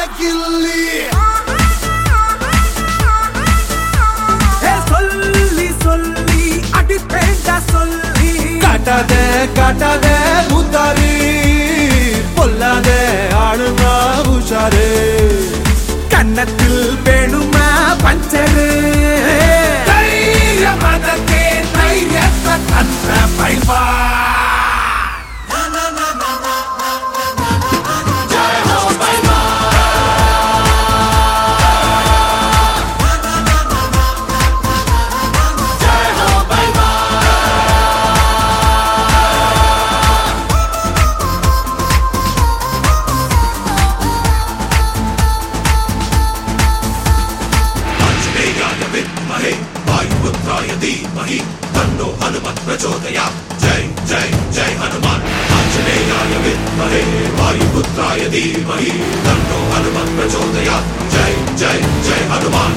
கில்லி சொல்லி சொல்லி அடிப்பேண்டா சொல்லி காட்டாதே முத்தாரி பொல்லாத ஆளுமா உஷாரு கன்னத்தில் வேணுமா பஞ்சரு தைரியமதே தைரியத்தை தந்த பைவா धीमहि तन्नो हनुमत् प्रचोदयात् जय जय जय हनुमान आंजनेयाय विद्महे वायुपुत्राय धीमहि तन्नो हनुमत् प्रचोदयात् जय जय जय हनुमान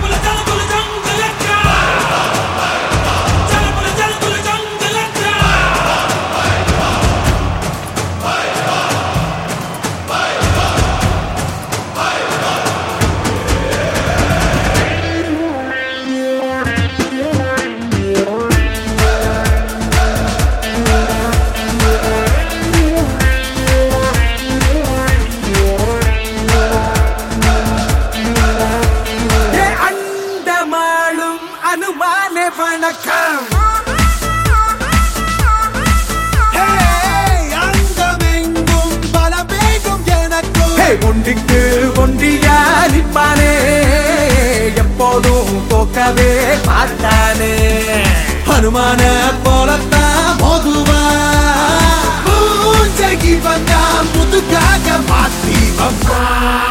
அனுமானே வணக்கம் அங்கமெங்கும் பலமேகும் எனக்கும் ஒன்றிக்கு ஒன்றியா நிற்பானே எப்போதும் தோக்கவே பார்த்தானே ஹனுமான போலத்தான் மோதுவா மூஞ்சகி வந்தா முதுகாக மாத்தி வப்பா